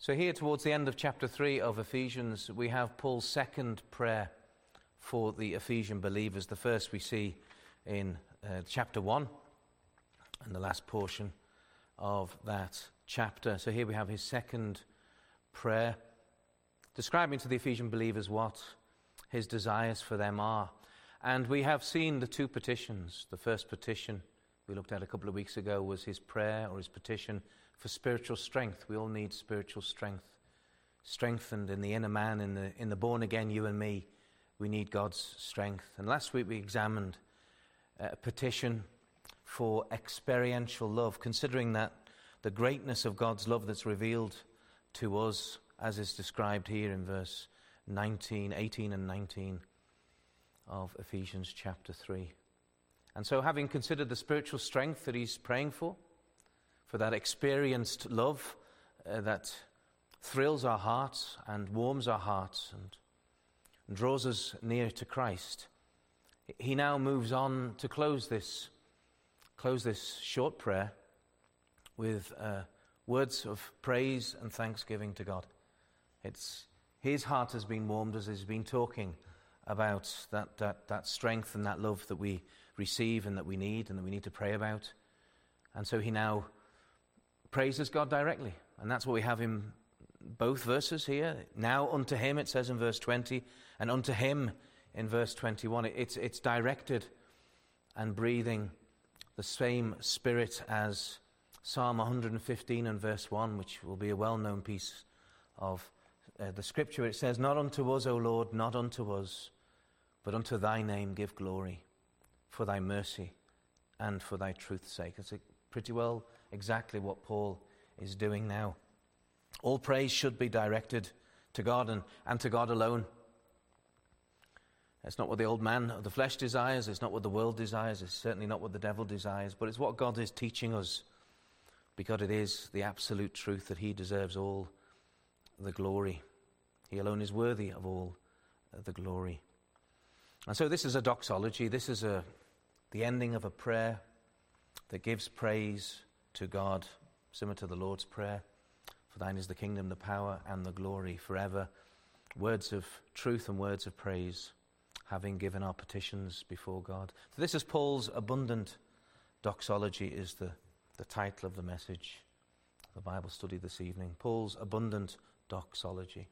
So here towards the end of chapter 3 of Ephesians, we have Paul's second prayer for the Ephesian believers. The first we see in chapter 1 and the last portion of that chapter. So here we have his second prayer, describing to the Ephesian believers what his desires for them are. And we have seen the two petitions. The first petition we looked at a couple of weeks ago was his prayer or his petition for spiritual strength. We all need spiritual strength. Strengthened in the inner man, in the born again you and me, we need God's strength. And last week we examined a petition for experiential love, considering that the greatness of God's love that's revealed to us, as is described here in verse 18 and 19 of Ephesians chapter 3. And so having considered the spiritual strength that he's praying for that experienced love that thrills our hearts and warms our hearts and draws us near to Christ, he now moves on to close this short prayer with words of praise and thanksgiving to God. It's his heart has been warmed as he's been talking about that strength and that love that we receive and that we need to pray about. And so he now praises God directly. And that's what we have in both verses here. Now unto him, it says in verse 20, and unto him in verse 21. It's directed and breathing the same spirit as Psalm 115 and verse 1, which will be a well-known piece of the scripture. It says, not unto us, O Lord, not unto us, but unto thy name give glory, for thy mercy and for thy truth's sake. It's pretty well exactly what Paul is doing now. All praise should be directed to God and to God alone. It's not what the old man of the flesh desires, it's not what the world desires, it's certainly not what the devil desires, but it's what God is teaching us, because it is the absolute truth that he deserves all the glory. He alone is worthy of all the glory. And so this is a doxology. This is the ending of a prayer that gives praise to God, similar to the Lord's Prayer. For thine is the kingdom, the power, and the glory forever. Words of truth and words of praise, having given our petitions before God. So this is Paul's abundant doxology, is the title of the message, the Bible study this evening. Paul's abundant doxology.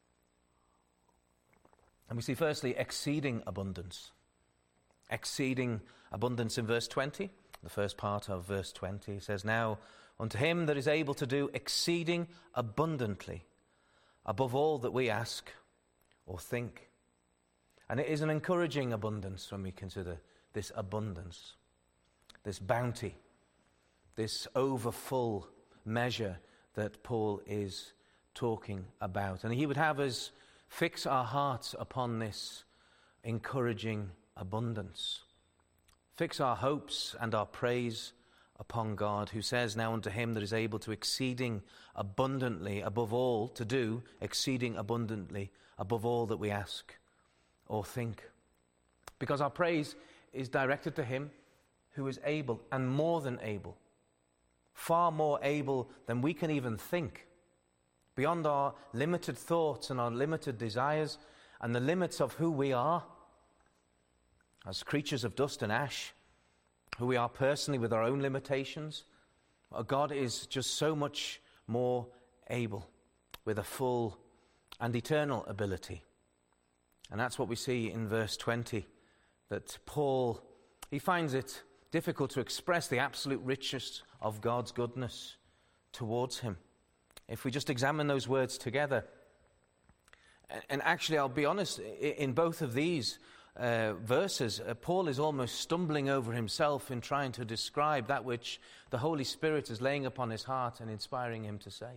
And we see firstly exceeding abundance. Exceeding abundance in verse 20. The first part of verse 20 says, now unto him that is able to do exceeding abundantly above all that we ask or think. And it is an encouraging abundance when we consider this abundance, this bounty, this overfull measure that Paul is talking about. And he would have us fix our hearts upon this encouraging abundance. Fix our hopes and our praise upon God, who says, now unto him that is able to exceeding abundantly above all, to do exceeding abundantly above all that we ask or think. Because our praise is directed to him who is able and more than able, far more able than we can even think, beyond our limited thoughts and our limited desires and the limits of who we are as creatures of dust and ash, who we are personally with our own limitations. God is just so much more able, with a full and eternal ability. And that's what we see in verse 20, that Paul, he finds it difficult to express the absolute riches of God's goodness towards him. If we just examine those words together, and actually I'll be honest, in both of these verses, Paul is almost stumbling over himself in trying to describe that which the Holy Spirit is laying upon his heart and inspiring him to say.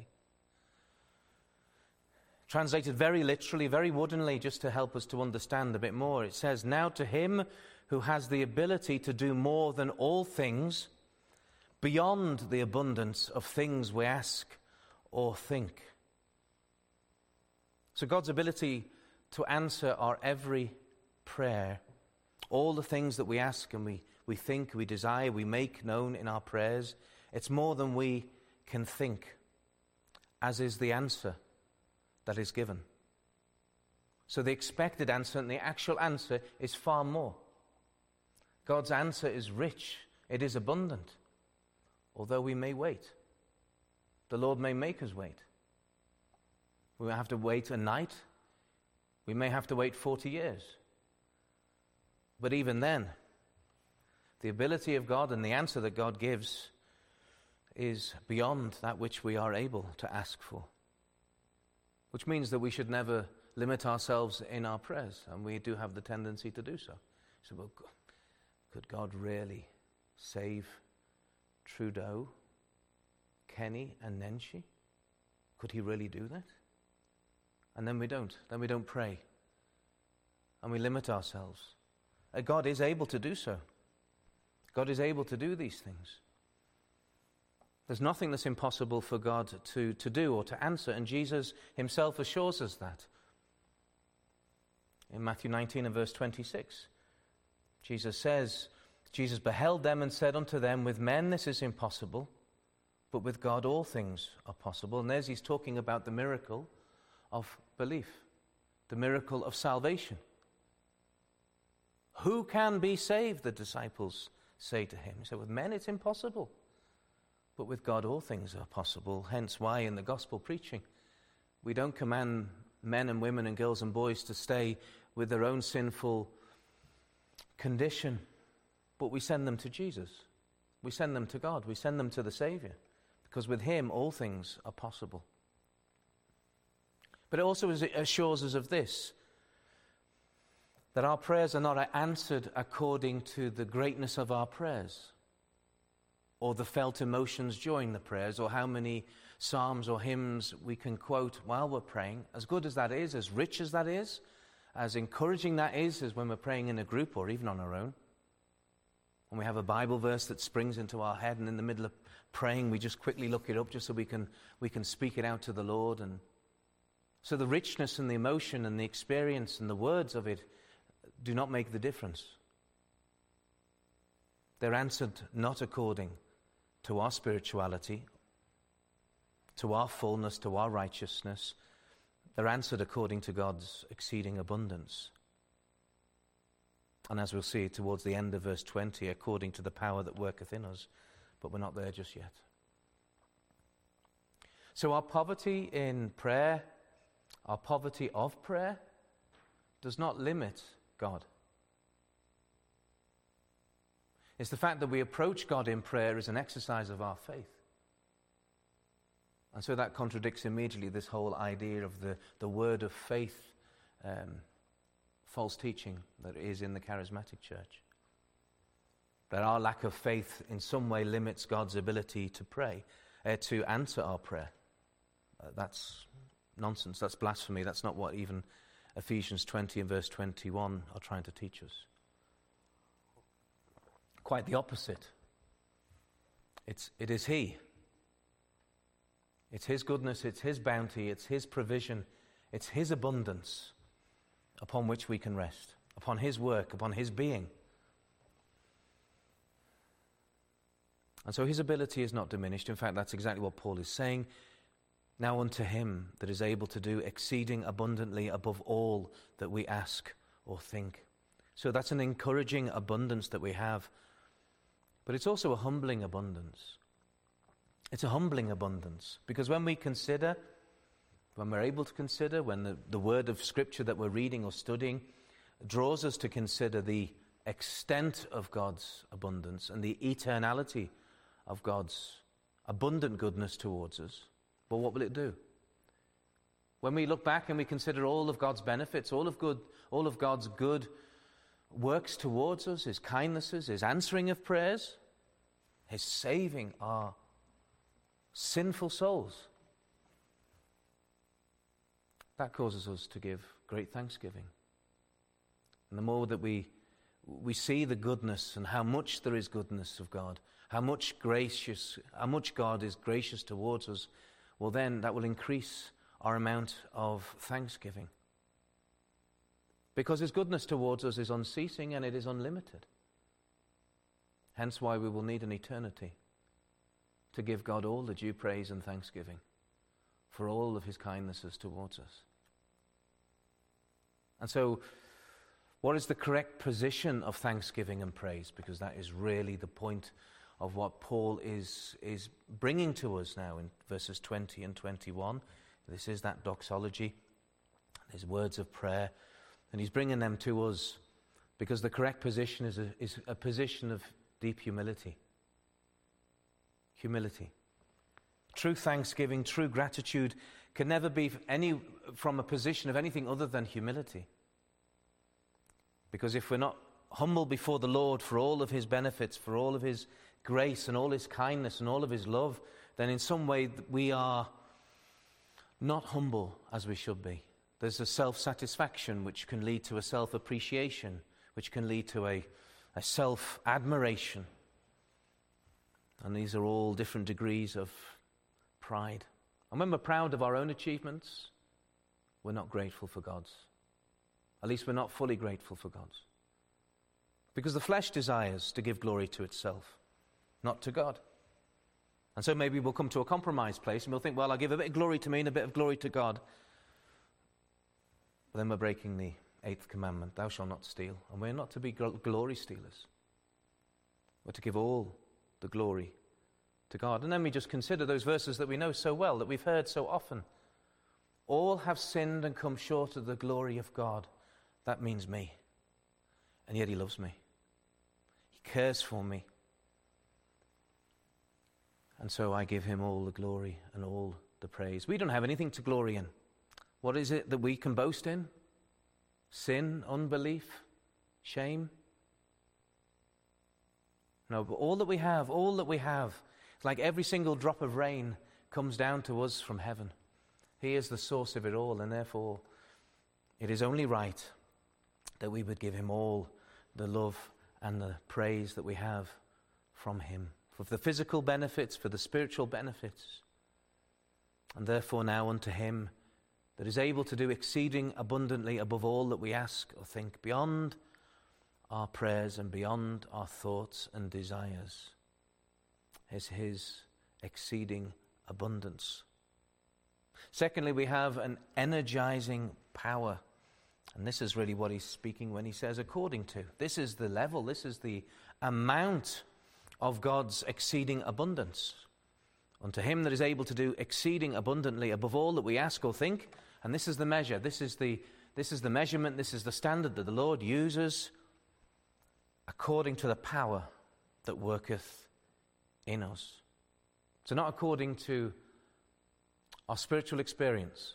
Translated very literally, very woodenly, just to help us to understand a bit more, it says, now to him who has the ability to do more than all things, beyond the abundance of things we ask or think. So God's ability to answer our every prayer, all the things that we ask and we think, we desire, we make known in our prayers, it's more than we can think as is the answer that is given. So the expected answer and the actual answer is far more. God's answer is rich. It is abundant. Although we may wait. The Lord may make us wait. We may have to wait a night. We may have to wait 40 years. But even then, the ability of God and the answer that God gives is beyond that which we are able to ask for. Which means that we should never limit ourselves in our prayers, and we do have the tendency to do so. So, well, could God really save Trudeau, Kenny, and Nenshi? Could he really do that? And then we don't. Then we don't pray. And we limit ourselves. God is able to do so. God is able to do these things. There's nothing that's impossible for God to do or to answer, and Jesus himself assures us that. In Matthew 19 and verse 26, Jesus beheld them and said unto them, with men this is impossible, but with God all things are possible. And there's he's talking about the miracle of belief, the miracle of salvation. Who can be saved, the disciples say to him. He said, with men it's impossible, but with God all things are possible. Hence why in the gospel preaching, we don't command men and women and girls and boys to stay with their own sinful condition, but we send them to Jesus. We send them to God. We send them to the Savior, because with him all things are possible. But it also assures us of this, that our prayers are not answered according to the greatness of our prayers, or the felt emotions during the prayers, or how many psalms or hymns we can quote while we're praying. As good as that is, as rich as that is, as encouraging that is, as when we're praying in a group or even on our own. And we have a Bible verse that springs into our head, and in the middle of praying we just quickly look it up just so we can speak it out to the Lord. And so the richness and the emotion and the experience and the words of it do not make the difference. They're answered not according to our spirituality, to our fullness, to our righteousness. They're answered according to God's exceeding abundance. And as we'll see towards the end of verse 20, according to the power that worketh in us. But we're not there just yet. So our poverty in prayer, our poverty of prayer, does not limit God. It's the fact that we approach God in prayer as an exercise of our faith. And so that contradicts immediately this whole idea of the word of faith false teaching that is in the charismatic church. That our lack of faith in some way limits God's ability to pray, to answer our prayer. That's nonsense. That's blasphemy. That's not what even Ephesians 20 and verse 21 are trying to teach us. Quite the opposite. It is He. It's His goodness, it's His bounty, it's His provision, it's His abundance upon which we can rest, upon His work, upon His being. And so His ability is not diminished. In fact, that's exactly what Paul is saying. Now unto Him that is able to do exceeding abundantly above all that we ask or think. So that's an encouraging abundance that we have. But it's also a humbling abundance. It's a humbling abundance, because when we're able to consider, when the word of Scripture that we're reading or studying draws us to consider the extent of God's abundance and the eternality of God's abundant goodness towards us, well, what will it do? When we look back and we consider all of God's benefits, all of God's good works towards us, His kindnesses, His answering of prayers, His saving our sinful souls, that causes us to give great thanksgiving. And the more that we see the goodness and how much there is goodness of God, how much God is gracious towards us, well then that will increase our amount of thanksgiving. Because His goodness towards us is unceasing and it is unlimited. Hence why we will need an eternity to give God all the due praise and thanksgiving for all of his kindnesses towards us. And so, what is the correct position of thanksgiving and praise? Because that is really the point of what Paul is bringing to us now in verses 20 and 21. This is that doxology, his words of prayer, and he's bringing them to us because the correct position is a position of deep humility. Humility. True thanksgiving, true gratitude can never be from a position of anything other than humility. Because if we're not humble before the Lord for all of his benefits, for all of his grace and all his kindness and all of his love, then in some way we are not humble as we should be. There's a self-satisfaction which can lead to a self-appreciation, which can lead to a self-admiration. And these are all different degrees of pride. And when we're proud of our own achievements, we're not grateful for God's. At least we're not fully grateful for God's. Because the flesh desires to give glory to itself, not to God. And so maybe we'll come to a compromise place and we'll think, well, I'll give a bit of glory to me and a bit of glory to God. But then we're breaking the 8th commandment, thou shalt not steal. And we're not to be glory stealers. We're to give all the glory to God. And then we just consider those verses that we know so well, that we've heard so often. All have sinned and come short of the glory of God. That means me. And yet he loves me. He cares for me. And so I give him all the glory and all the praise. We don't have anything to glory in. What is it that we can boast in? Sin, unbelief, shame? No, but all that we have, it's like every single drop of rain comes down to us from heaven. He is the source of it all, and therefore it is only right that we would give him all the love and the praise that we have from him. For the physical benefits, for the spiritual benefits. And therefore now unto him that is able to do exceeding abundantly above all that we ask or think, beyond our prayers and beyond our thoughts and desires, is his exceeding abundance. Secondly, we have an energizing power. And this is really what he's speaking when he says according to. This is the level, this is the amount of God's exceeding abundance. Unto him that is able to do exceeding abundantly above all that we ask or think. And this is the measure, this is the measurement, this is the standard that the Lord uses according to the power that worketh in us. So not according to our spiritual experience.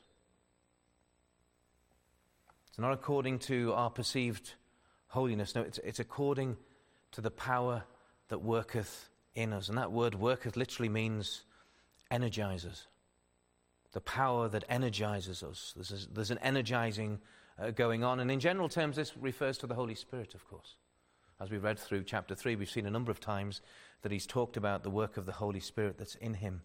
It's not according to our perceived holiness. No, it's according to the power that worketh in us. And that word worketh literally means energizes. The power that energizes us. There's an energizing going on. And in general terms, this refers to the Holy Spirit, of course. As we read through chapter 3, we've seen a number of times that he's talked about the work of the Holy Spirit that's in him.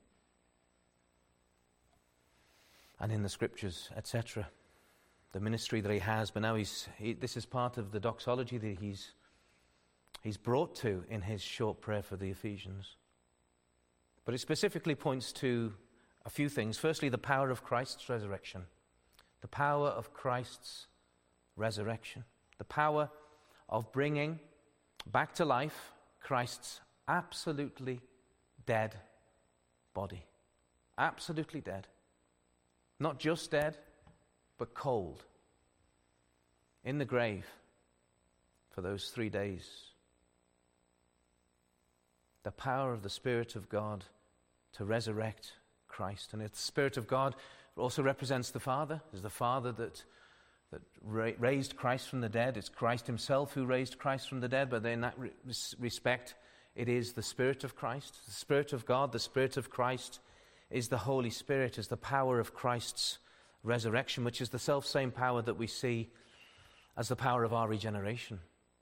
And in the scriptures, etc. The ministry that he has, but now this is part of the doxology that he's brought to in his short prayer for the Ephesians. But it specifically points to a few things. Firstly, the power of Christ's resurrection. The power of Christ's resurrection. The power of bringing back to life Christ's absolutely dead body. Absolutely dead. Not just dead, but cold. In the grave for those 3 days. The power of the Spirit of God to resurrect Christ. And it's the Spirit of God also represents the Father. It's the Father that raised Christ from the dead. It's Christ himself who raised Christ from the dead, but in that respect, it is the Spirit of Christ. The Spirit of God, the Spirit of Christ is the Holy Spirit, is the power of Christ's resurrection, which is the self-same power that we see as the power of our regeneration.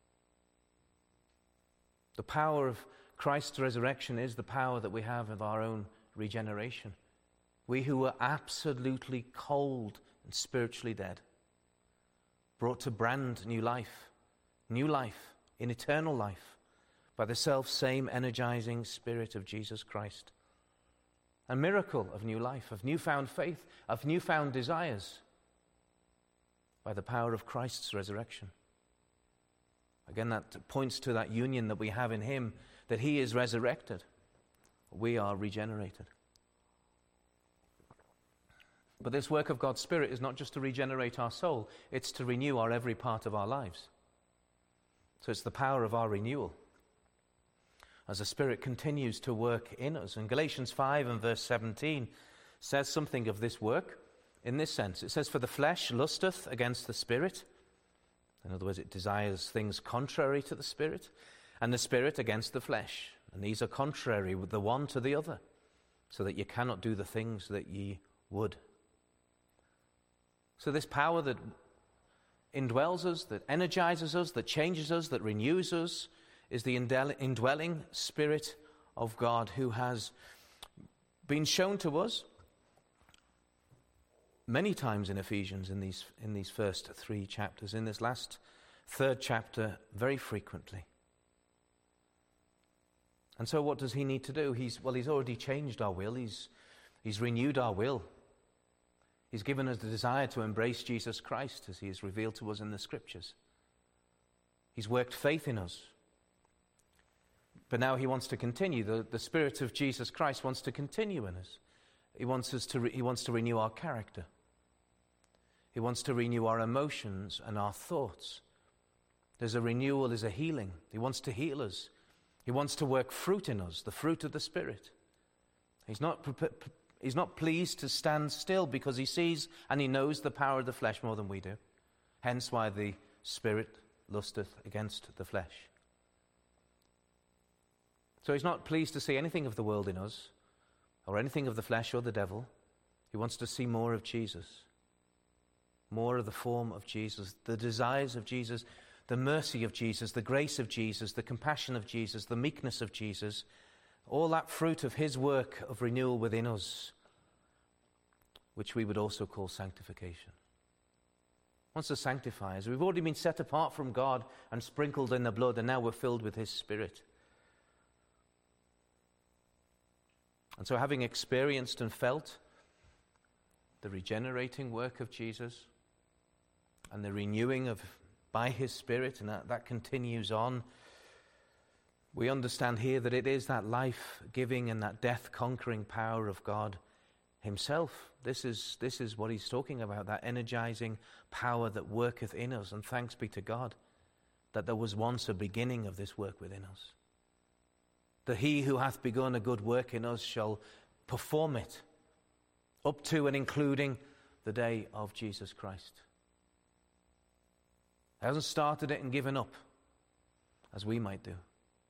The power of Christ's resurrection is the power that we have of our own regeneration. We who were absolutely cold and spiritually dead, brought to brand new life in eternal life by the self-same energizing Spirit of Jesus Christ. a miracle of new life, of newfound faith, of newfound desires by the power of Christ's resurrection. Again, that points to that union that we have in him, that he is resurrected. We are regenerated. But this work of God's Spirit is not just to regenerate our soul, it's to renew our every part of our lives. So it's the power of our renewal as the Spirit continues to work in us. And Galatians 5 and verse 17 says something of this work in this sense. It says, "For the flesh lusteth against the Spirit." In other words, it desires things contrary to the Spirit, and the Spirit against the flesh. And these are contrary with the one to the other, so that you cannot do the things that ye would. So this power that indwells us, that energizes us, that changes us, that renews us, is the indwelling Spirit of God, who has been shown to us many times in Ephesians in these first 3 chapters. In this last 3rd chapter, very frequently. And so what does he need to do? He's already changed our will. He's renewed our will. He's given us the desire to embrace Jesus Christ as he is revealed to us in the Scriptures. He's worked faith in us. But now he wants to continue. The Spirit of Jesus Christ wants to continue in us. He wants to renew our character. He wants to renew our emotions and our thoughts. There's a renewal, there's a healing. He wants to heal us. He wants to work fruit in us, the fruit of the Spirit. He's not pleased to stand still, because he sees and he knows the power of the flesh more than we do. Hence why the Spirit lusteth against the flesh. So he's not pleased to see anything of the world in us, or anything of the flesh or the devil. He wants to see more of Jesus, more of the form of Jesus, the desires of Jesus, the mercy of Jesus, the grace of Jesus, the compassion of Jesus, the meekness of Jesus, all that fruit of his work of renewal within us, which we would also call sanctification. He wants to sanctify us. We've already been set apart from God and sprinkled in the blood, and now we're filled with his Spirit. And so, having experienced and felt the regenerating work of Jesus and the renewing by his Spirit, and that continues on, we understand here that it is that life-giving and that death-conquering power of God himself. This is what he's talking about, that energizing power that worketh in us. And thanks be to God that there was once a beginning of this work within us. That he who hath begun a good work in us shall perform it up to and including the day of Jesus Christ. He hasn't started it and given up, as we might do.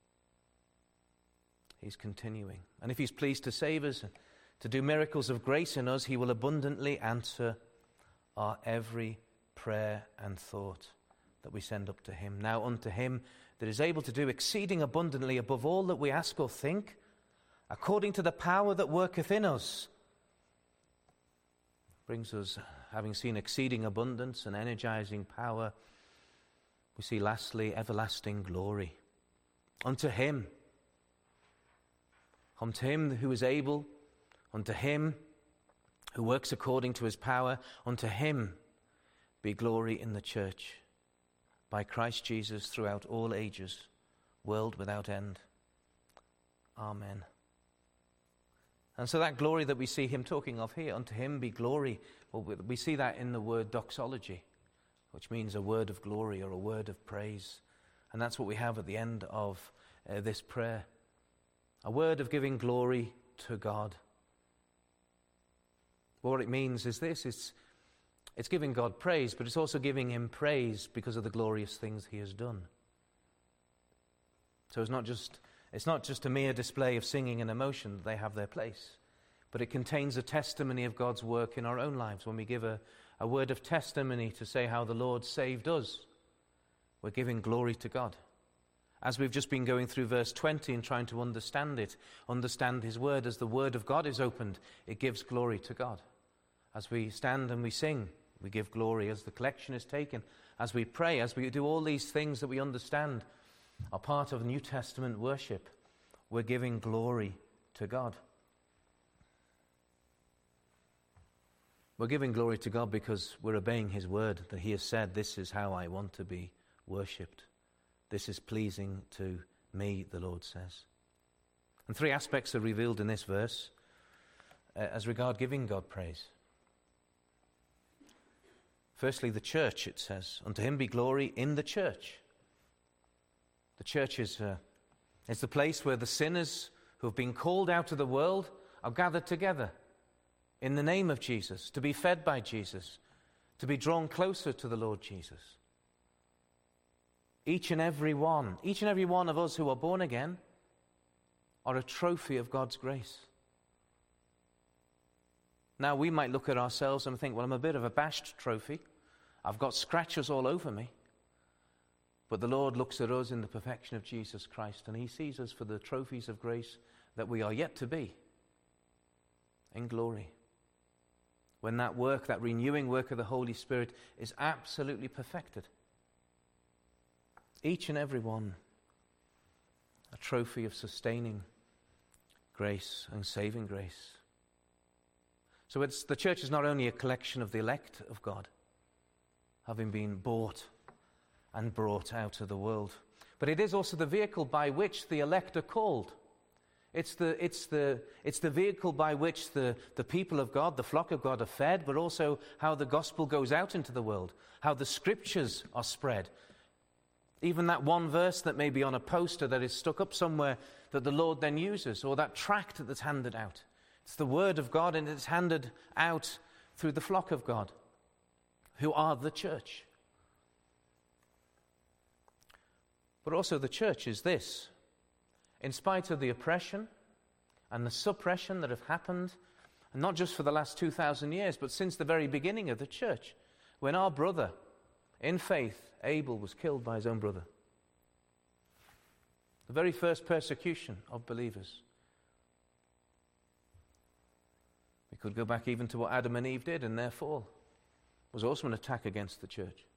He's continuing. And if he's pleased to save us, to do miracles of grace in us, he will abundantly answer our every prayer and thought that we send up to him. Now unto him that is able to do exceeding abundantly above all that we ask or think, according to the power that worketh in us. Brings us, having seen exceeding abundance and energizing power, we see lastly everlasting glory. Unto him who is able, unto him who works according to his power, unto him be glory in the church, by Christ Jesus throughout all ages, world without end. Amen. And so that glory that we see him talking of here, unto him be glory, well, we see that in the word doxology, which means a word of glory or a word of praise. And that's what we have at the end of this prayer. A word of giving glory to God. Well, what it means is this, it's giving God praise, but it's also giving him praise because of the glorious things he has done. So it's not just a mere display of singing and emotion. They have their place. But it contains a testimony of God's work in our own lives. When we give a word of testimony to say how the Lord saved us, we're giving glory to God. As we've just been going through verse 20 and trying to understand his word, as the word of God is opened, it gives glory to God. As we stand and we sing, we give glory. As the collection is taken, as we pray, as we do all these things that we understand are part of New Testament worship, we're giving glory to God. We're giving glory to God because we're obeying his word, that he has said, this is how I want to be worshipped. This is pleasing to me, the Lord says. And three aspects are revealed in this verse as regard giving God praise. Firstly, the church, it says, unto him be glory in the church. The church is the place where the sinners who have been called out of the world are gathered together in the name of Jesus, to be fed by Jesus, to be drawn closer to the Lord Jesus. Each and every one of us who are born again are a trophy of God's grace. Now, we might look at ourselves and think, well, I'm a bit of a bashed trophy. I've got scratches all over me. But the Lord looks at us in the perfection of Jesus Christ, and he sees us for the trophies of grace that we are yet to be in glory. When that work, that renewing work of the Holy Spirit is absolutely perfected. Each and every one a trophy of sustaining grace and saving grace. So the church is not only a collection of the elect of God, having been bought and brought out of the world, but it is also the vehicle by which the elect are called. It's the vehicle by which the people of God, the flock of God, are fed, but also how the gospel goes out into the world, how the scriptures are spread. Even that one verse that may be on a poster that is stuck up somewhere that the Lord then uses, or that tract that's handed out. It's the word of God, and it's handed out through the flock of God, who are the church. But also the church is this. In spite of the oppression and the suppression that have happened, and not just for the last 2,000 years, but since the very beginning of the church, when our brother, in faith, Abel, was killed by his own brother. The very first persecution of believers. We could go back even to what Adam and Eve did in their fall. It was also an attack against the church.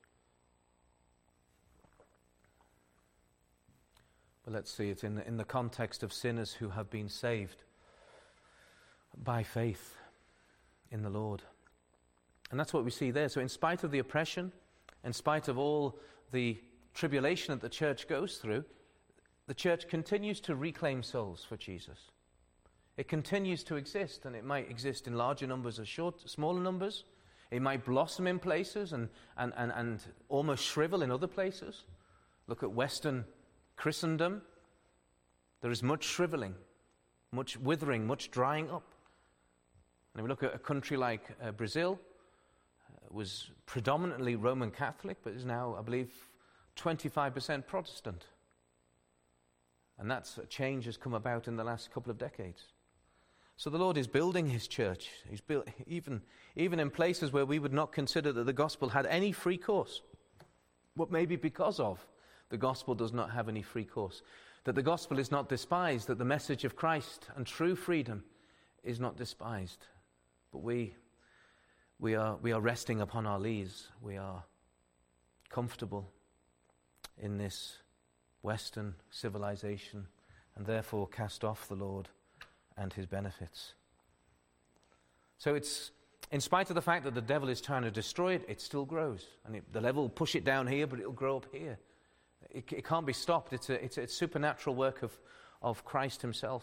But let's see it in the context of sinners who have been saved by faith in the Lord. And that's what we see there. So in spite of the oppression, in spite of all the tribulation that the church goes through, the church continues to reclaim souls for Jesus. It continues to exist, and it might exist in larger numbers or smaller numbers. It might blossom in places and almost shrivel in other places. Look at Western Christendom. There is much shriveling, much withering, much drying up. And if we look at a country like Brazil, it was predominantly Roman Catholic, but is now, I believe, 25% Protestant. And that's a change has come about in the last couple of decades. So the Lord is building his church. He's built even in places where we would not consider that the gospel had any free course. But maybe because of the gospel does not have any free course. That the gospel is not despised, that the message of Christ and true freedom is not despised. But we are resting upon our lees. We are comfortable in this Western civilization, and therefore cast off the Lord and his benefits. So it's, in spite of the fact that the devil is trying to destroy it, it still grows. And the devil will push it down here, but it'll grow up here. It can't be stopped. It's a supernatural work of Christ himself.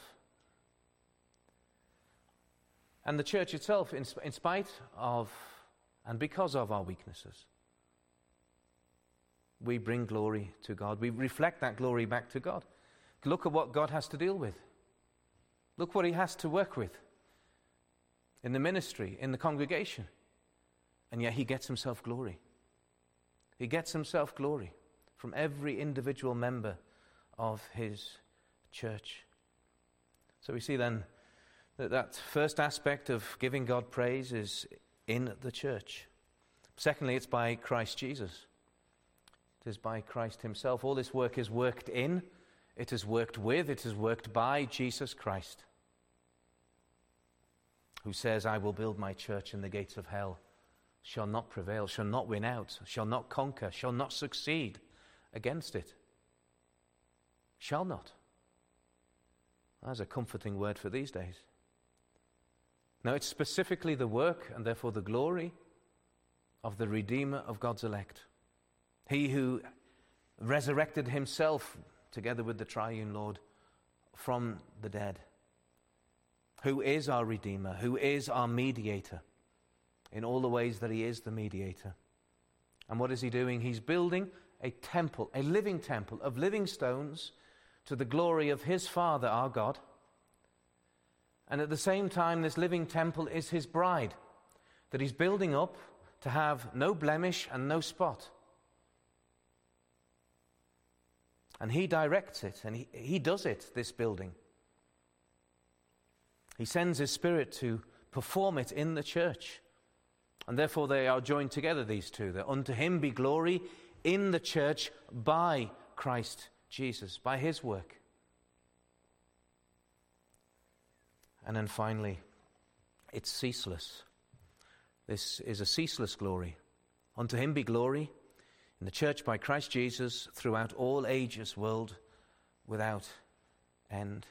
And the church itself, in spite of and because of our weaknesses, we bring glory to God. We reflect that glory back to God. Look at what God has to deal with. Look what he has to work with in the ministry, in the congregation. And yet he gets himself glory. He gets himself glory from every individual member of his church. So we see then that first aspect of giving God praise is in the church. Secondly, it's by Christ Jesus. It is by Christ himself. All this work is worked in, it is worked with, it is worked by Jesus Christ, who says, I will build my church, and the gates of hell shall not prevail, shall not win out, shall not conquer, shall not succeed against it. Shall not. That's a comforting word for these days. No, it's specifically the work and therefore the glory of the Redeemer of God's elect. He who resurrected himself together with the triune Lord from the dead. Who is our Redeemer, who is our mediator in all the ways that he is the mediator. And what is he doing? He's building a temple, a living temple of living stones to the glory of his Father, our God. And at the same time, this living temple is his bride that he's building up to have no blemish and no spot. And he directs it, and he does it, this building. He sends his Spirit to perform it in the church. And therefore they are joined together, these two. That unto him be glory in the church by Christ Jesus, by his work. And then finally, it's ceaseless. This is a ceaseless glory. Unto him be glory in the church by Christ Jesus throughout all ages, world without end.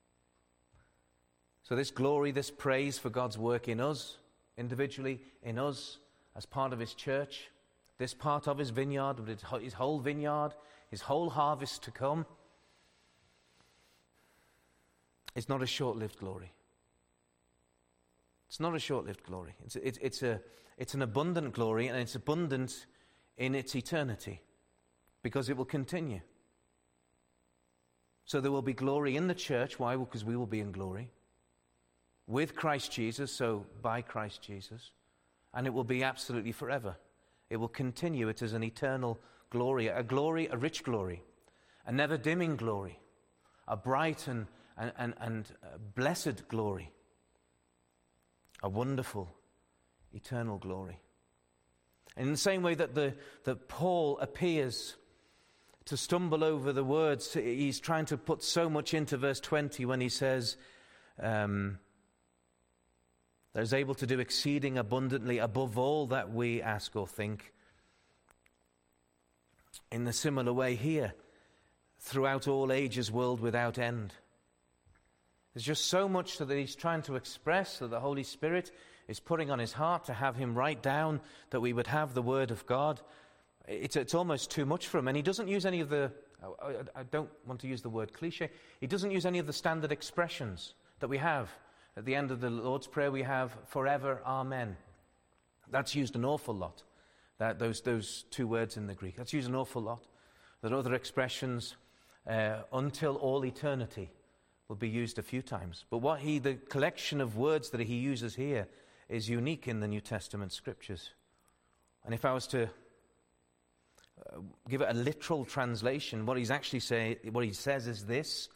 So this glory, this praise for God's work in us, individually, in us, as part of his church, this part of his vineyard, his whole vineyard, his whole harvest to come, is not a short-lived glory. It's not a short-lived glory. It's an abundant glory, and it's abundant in its eternity, because it will continue. So there will be glory in the church. Why? Because we will be in glory with Christ Jesus, so by Christ Jesus, and it will be absolutely forever. It will continue. It is an eternal glory, a rich glory, a never-dimming glory, a bright and blessed glory, a wonderful, eternal glory. And in the same way that Paul appears to stumble over the words, he's trying to put so much into verse 20 when he says, that is able to do exceeding abundantly above all that we ask or think. In the similar way here, throughout all ages, world without end. There's just so much that he's trying to express, that the Holy Spirit is putting on his heart to have him write down, that we would have the Word of God. It's almost too much for him. And he doesn't use any of the, I don't want to use the word cliche, he doesn't use any of the standard expressions that we have. At the end of the Lord's Prayer we have forever, amen. That's used an awful lot. Those two words in the Greek. That's used an awful lot. There are other expressions, until all eternity, will be used a few times. But the collection of words that he uses here is unique in the New Testament scriptures. And if I was to give it a literal translation, what he says is this,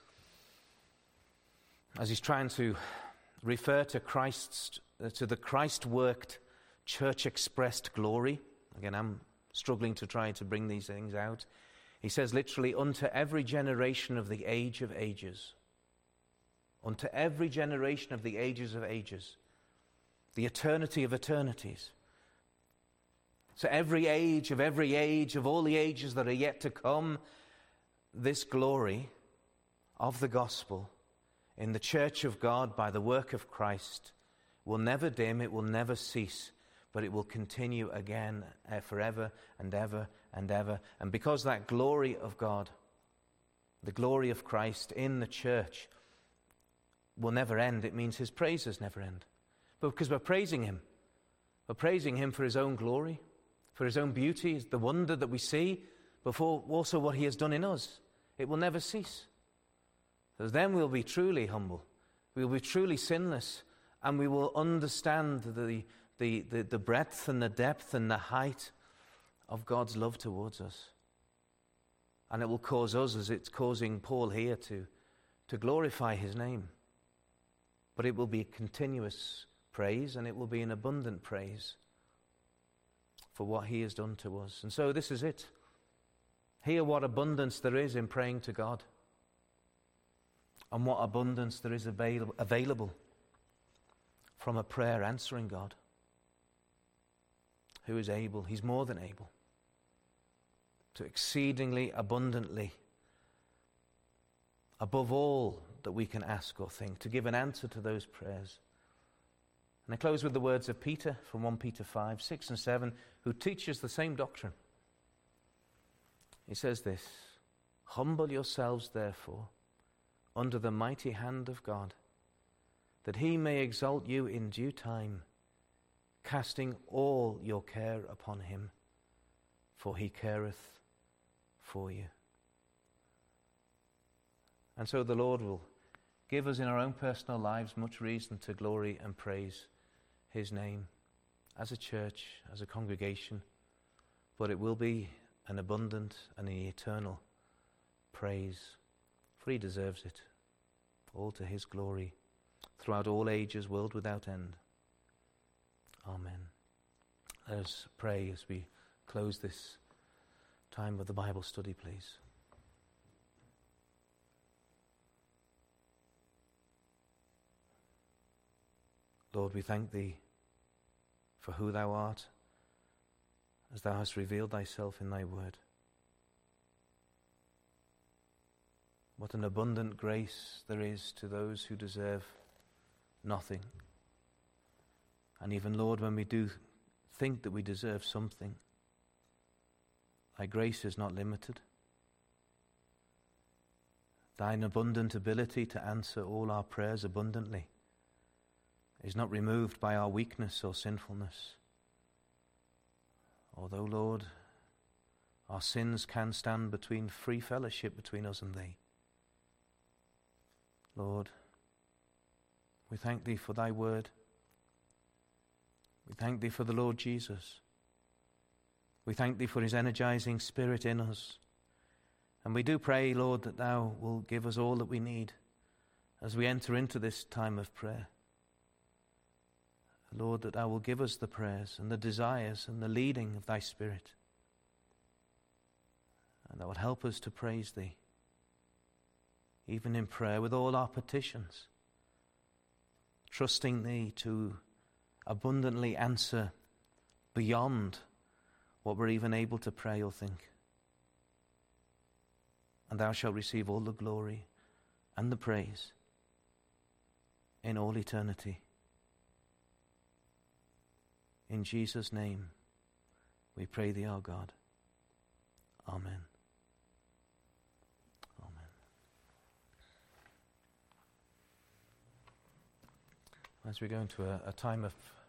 as he's trying to refer to the Christ-worked, church-expressed glory. Again, I'm struggling to try to bring these things out. He says literally, unto every generation of the age of ages. Unto every generation of the ages of ages. The eternity of eternities. So every age of all the ages that are yet to come, this glory of the gospel in the church of God by the work of Christ will never dim, it will never cease, but it will continue again forever and ever and ever. And because that glory of God, the glory of Christ in the church will never end, it means his praises never end. But because we're praising him for his own glory, for his own beauty, the wonder that we see, before also what he has done in us. It will never cease. Because then we'll be truly humble, we'll be truly sinless, and we will understand the breadth and the depth and the height of God's love towards us. And it will cause us, as it's causing Paul here, to glorify his name. But it will be continuous praise, and it will be an abundant praise for what he has done to us. And so this is it. Hear what abundance there is in praying to God, and what abundance there is available from a prayer answering God, who is able, he's more than able, to exceedingly abundantly, above all that we can ask or think, to give an answer to those prayers And I close with the words of Peter from 1 Peter 5, 6 and 7, who teaches the same doctrine. He says this, "Humble yourselves, therefore, under the mighty hand of God, that he may exalt you in due time, casting all your care upon him, for he careth for you." And so the Lord will give us in our own personal lives much reason to glory and praise his name as a church, as a congregation, but it will be an abundant and an eternal praise, for he deserves it, all to his glory, throughout all ages, world without end. Amen. Let us pray as we close this time of the Bible study, please. Lord, we thank thee for who thou art, as thou hast revealed thyself in thy word. What an abundant grace there is to those who deserve nothing. And even, Lord, when we do think that we deserve something, thy grace is not limited. Thine abundant ability to answer all our prayers abundantly is not removed by our weakness or sinfulness. Although, Lord, our sins can stand between free fellowship between us and thee. Lord, we thank thee for thy word. We thank thee for the Lord Jesus. We thank thee for his energizing spirit in us. And we do pray, Lord, that thou will give us all that we need as we enter into this time of prayer. Lord, that thou will give us the prayers and the desires and the leading of thy Spirit. And that will help us to praise thee, even in prayer with all our petitions, trusting thee to abundantly answer beyond what we're even able to pray or think. And thou shalt receive all the glory and the praise in all eternity. In Jesus' name, we pray thee, our God. Amen. Amen. As we go into a time of